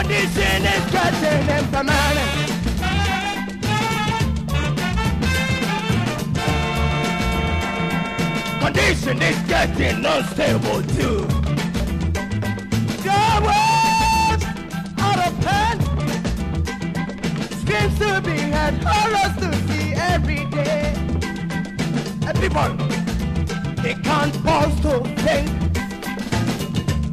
Condition is getting implemented. Condition is getting unstable too. Your words out of pen. Screams to be heard, horrors to see every day. And people, they can't pause to think.